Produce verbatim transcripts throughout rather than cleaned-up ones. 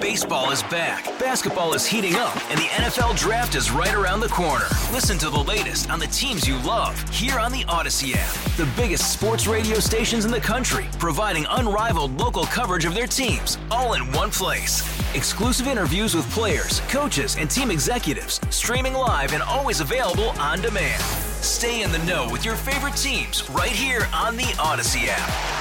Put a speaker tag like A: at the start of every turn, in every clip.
A: Baseball is back, basketball is heating up, and the N F L Draft is right around the corner. Listen to the latest on the teams you love here on the Odyssey app. The biggest sports radio stations in the country, providing unrivaled local coverage of their teams, all in one place. Exclusive interviews with players, coaches, and team executives, streaming live and always available on demand. Stay in the know with your favorite teams right here on the Odyssey app.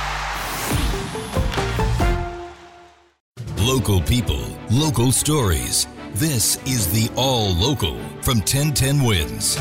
B: Local people, local stories. This is the All Local from ten ten Wins.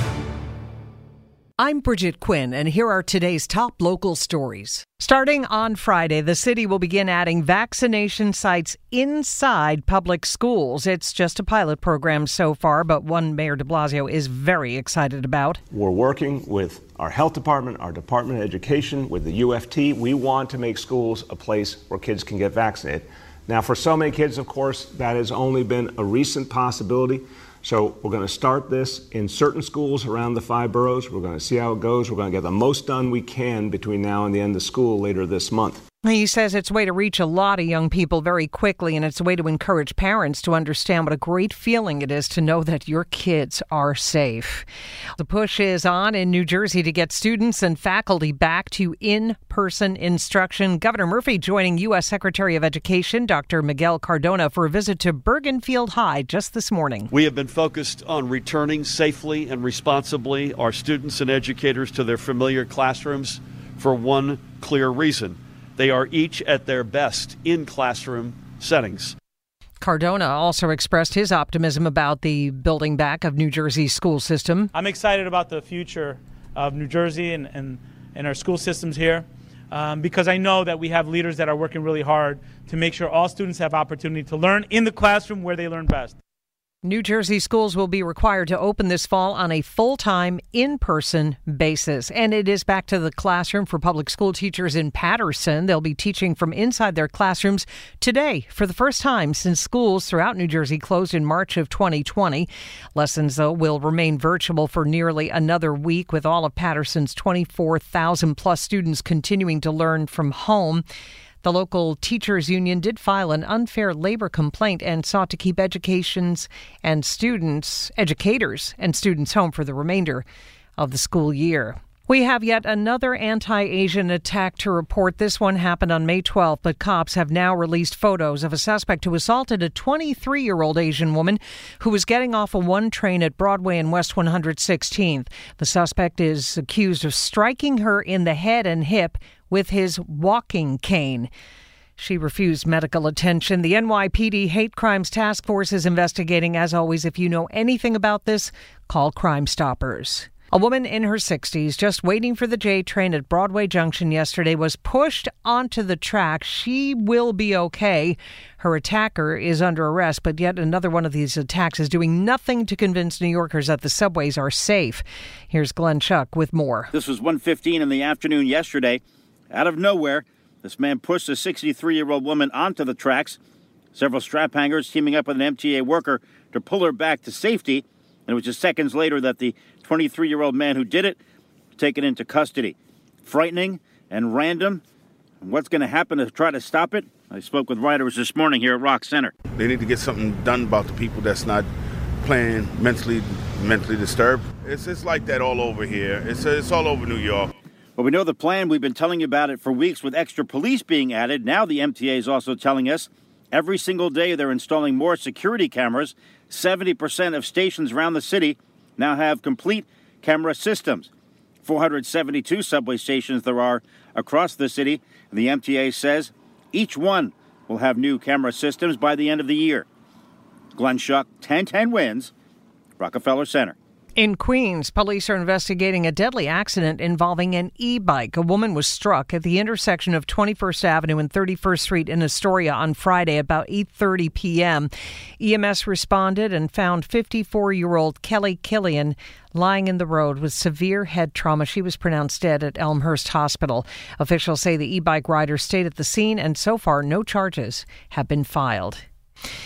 C: I'm Bridget Quinn, and here are today's top local stories. Starting on Friday, the city will begin adding vaccination sites inside public schools. It's just a pilot program so far, but one Mayor de Blasio is very excited about.
D: We're working with our health department, our Department of Education, with the U F T. We want to make schools a place where kids can get vaccinated. Now, for so many kids, of course, that has only been a recent possibility. So we're going to start this in certain schools around the five boroughs. We're going to see how it goes. We're going to get the most done we can between now and the end of school later this month.
C: He says it's a way to reach a lot of young people very quickly, and it's a way to encourage parents to understand what a great feeling it is to know that your kids are safe. The push is on in New Jersey to get students and faculty back to in-person instruction. Governor Murphy joining U S Secretary of Education, Doctor Miguel Cardona, for a visit to Bergenfield High just this morning.
E: We have been focused on returning safely and responsibly our students and educators to their familiar classrooms for one clear reason. They are each at their best in classroom settings.
C: Cardona also expressed his optimism about the building back of New Jersey's school system.
F: I'm excited about the future of New Jersey and, and, and our school systems here um, because I know that we have leaders that are working really hard to make sure all students have opportunity to learn in the classroom where they learn best.
C: New Jersey schools will be required to open this fall on a full-time, in-person basis. And it is back to the classroom for public school teachers in Paterson. They'll be teaching from inside their classrooms today for the first time since schools throughout New Jersey closed in March of twenty twenty. Lessons, though, will remain virtual for nearly another week, with all of Paterson's twenty-four thousand plus students continuing to learn from home. The local teachers union did file an unfair labor complaint and sought to keep educations and students, educators and students home for the remainder of the school year. We have yet another anti-Asian attack to report. This one happened on May twelfth, but cops have now released photos of a suspect who assaulted a twenty-three-year-old Asian woman who was getting off a one train at Broadway and West one hundred sixteenth. The suspect is accused of striking her in the head and hip with his walking cane. She refused medical attention. The N Y P D Hate Crimes Task Force is investigating. As always, if you know anything about this, call Crime Stoppers. A woman in her sixties, just waiting for the J train at Broadway Junction yesterday, was pushed onto the track. She will be okay. Her attacker is under arrest, but yet another one of these attacks is doing nothing to convince New Yorkers that the subways are safe. Here's Glenn Schuck with more.
G: This was one fifteen in the afternoon yesterday. Out of nowhere, this man pushed a sixty-three-year-old woman onto the tracks. Several strap hangers teaming up with an M T A worker to pull her back to safety. And it was just seconds later that the twenty-three-year-old man who did it was taken into custody. Frightening and random. And what's going to happen to try to stop it? I spoke with writers this morning here at Rock Center.
H: They need to get something done about the people that's not playing mentally mentally disturbed. It's it's like that all over here. It's it's all over New York.
G: Well, we know the plan. We've been telling you about it for weeks with extra police being added. Now the M T A is also telling us every single day they're installing more security cameras. seventy percent of stations around the city now have complete camera systems. four hundred seventy-two subway stations there are across the city. And the M T A says each one will have new camera systems by the end of the year. Glenn Schuck, ten ten Wins, Rockefeller Center.
C: In Queens, police are investigating a deadly accident involving an e-bike. A woman was struck at the intersection of twenty-first Avenue and thirty-first Street in Astoria on Friday about eight thirty p.m. E M S responded and found fifty-four-year-old Kelly Killian lying in the road with severe head trauma. She was pronounced dead at Elmhurst Hospital. Officials say the e-bike rider stayed at the scene, and so far no charges have been filed.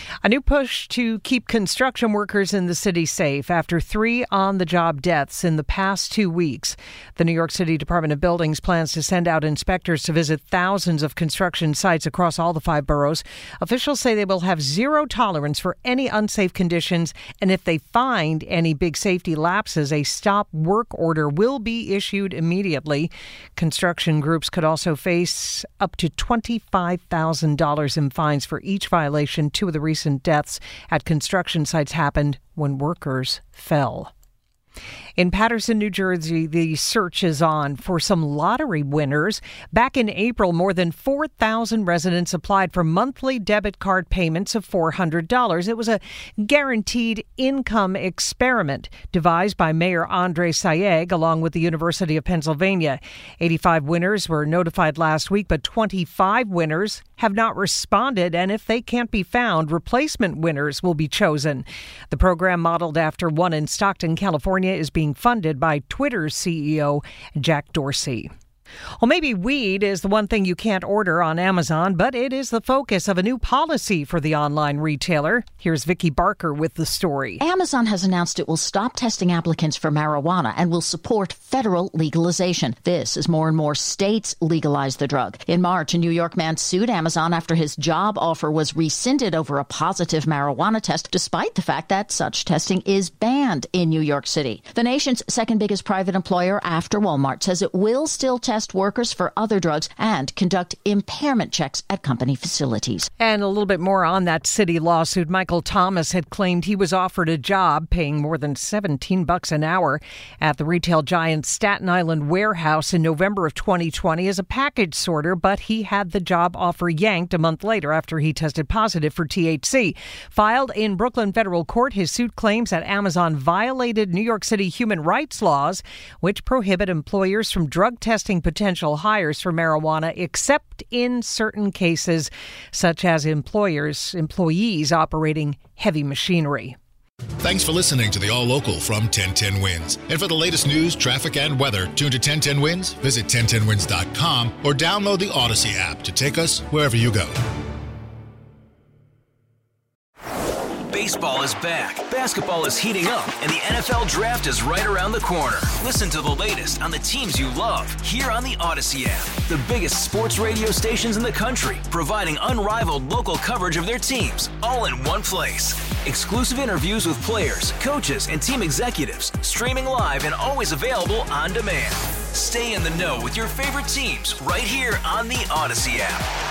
C: A new push to keep construction workers in the city safe after three on-the-job deaths in the past two weeks. The New York City Department of Buildings plans to send out inspectors to visit thousands of construction sites across all the five boroughs. Officials say they will have zero tolerance for any unsafe conditions, and if they find any big safety lapses, a stop work order will be issued immediately. Construction groups could also face up to twenty-five thousand dollars in fines for each violation. Two of the recent deaths at construction sites happened when workers fell. In Paterson, New Jersey, the search is on for some lottery winners. Back in April, more than four thousand residents applied for monthly debit card payments of four hundred dollars. It was a guaranteed income experiment devised by Mayor Andre Sayegh along with the University of Pennsylvania. eighty-five winners were notified last week, but twenty-five winners have not responded, and if they can't be found, replacement winners will be chosen. The program, modeled after one in Stockton, California, is being funded by Twitter's C E O, Jack Dorsey. Well, maybe weed is the one thing you can't order on Amazon, but it is the focus of a new policy for the online retailer. Here's Vicki Barker with the story.
I: Amazon has announced it will stop testing applicants for marijuana and will support federal legalization. This as more and more states legalize the drug. In March, a New York man sued Amazon after his job offer was rescinded over a positive marijuana test, despite the fact that such testing is banned in New York City. The nation's second biggest private employer after Walmart says it will still test workers for other drugs and conduct impairment checks at company facilities.
C: And a little bit more on that city lawsuit. Michael Thomas had claimed he was offered a job paying more than seventeen bucks an hour at the retail giant Staten Island warehouse in November of twenty twenty as a package sorter, but he had the job offer yanked a month later after he tested positive for T H C. Filed in Brooklyn federal court, his suit claims that Amazon violated New York City human rights laws, which prohibit employers from drug testing potential hires for marijuana, except in certain cases, such as employers, employees operating heavy machinery.
J: Thanks for listening to the All Local from ten ten Wins. And for the latest news, traffic, and weather, tune to ten ten Wins, visit ten ten wins dot com, or download the Odyssey app to take us wherever you go.
A: Baseball is back, basketball is heating up, and the N F L Draft is right around the corner. Listen to the latest on the teams you love here on the Odyssey app. The biggest sports radio stations in the country, providing unrivaled local coverage of their teams, all in one place. Exclusive interviews with players, coaches, and team executives, streaming live and always available on demand. Stay in the know with your favorite teams right here on the Odyssey app.